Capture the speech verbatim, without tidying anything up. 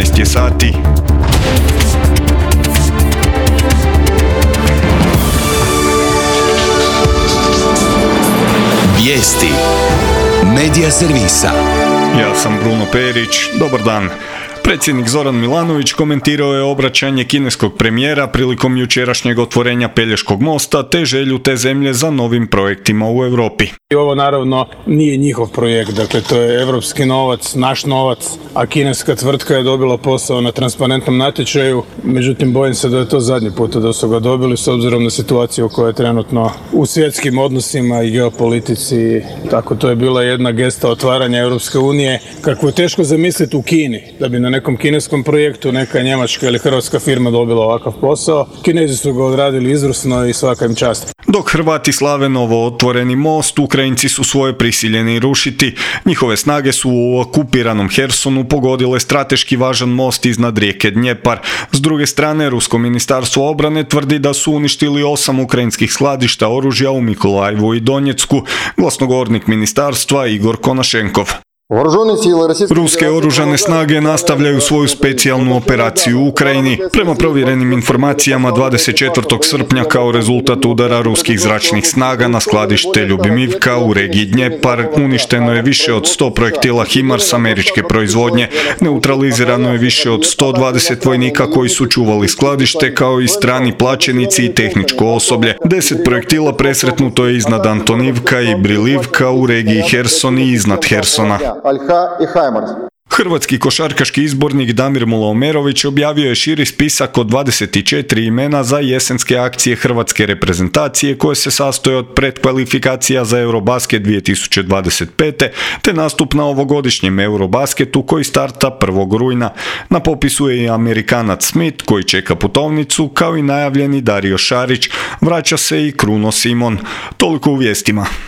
petnaest je sati. Vijesti Medija servisa. Ja sam Bruno Perić, dobar dan. Predsjednik Zoran Milanović komentirao je obraćanje kineskog premijera prilikom jučerašnjeg otvorenja Pelješkog mosta te želju te zemlje za novim projektima u Europi. Ovo naravno nije njihov projekt, dakle to je europski novac, naš novac, a kineska tvrtka je dobila posao na transparentnom natječaju, međutim bojim se da je to zadnji puta da su ga dobili s obzirom na situaciju koja je trenutno u svjetskim odnosima i geopolitici. Tako to je bila jedna gesta otvaranja Europske unije, kako je teško zamisliti u Kini da bi na nekom kineskom projektu neka njemačka ili hrvatska firma dobila ovakav posao. Kinezi su ga odradili izvrsno i svaka im čast. Dok Hrvati slave novo otvoreni most, Ukrajinci su svoje prisiljeni rušiti. Njihove snage su u okupiranom Hersonu pogodile strateški važan most iznad rijeke Dnjepar. S druge strane, Rusko ministarstvo obrane tvrdi da su uništili osam ukrajinskih skladišta oružja u Mikolajevu i Donjecku. Glasnogovornik ministarstva Igor Konašenkov. Ruske oružane snage nastavljaju svoju specijalnu operaciju u Ukrajini. Prema provjerenim informacijama dvadeset četvrtog srpnja kao rezultat udara ruskih zračnih snaga na skladište Ljubimivka u regiji Dnjepar uništeno je više od sto projektila HIMARS američke proizvodnje. Neutralizirano je više od sto dvadeset vojnika koji su čuvali skladište kao i strani plaćenici i tehničko osoblje. deset projektila presretnuto je iznad Antonivka i Brilivka u regiji Herson i iznad Hersona. Hrvatski košarkaški izbornik Damir Mulaomerović objavio je širi spisak od dvadeset četiri imena za jesenske akcije hrvatske reprezentacije koje se sastoje od pretkvalifikacija za Eurobasket dvije tisuće dvadeset pete te nastup na ovogodišnjem Eurobasketu koji starta prvog rujna. Na popisu je i Amerikanac Smith koji čeka putovnicu, kao i najavljeni Dario Šarić. Vraća se i Kruno Simon. Toliko u vijestima.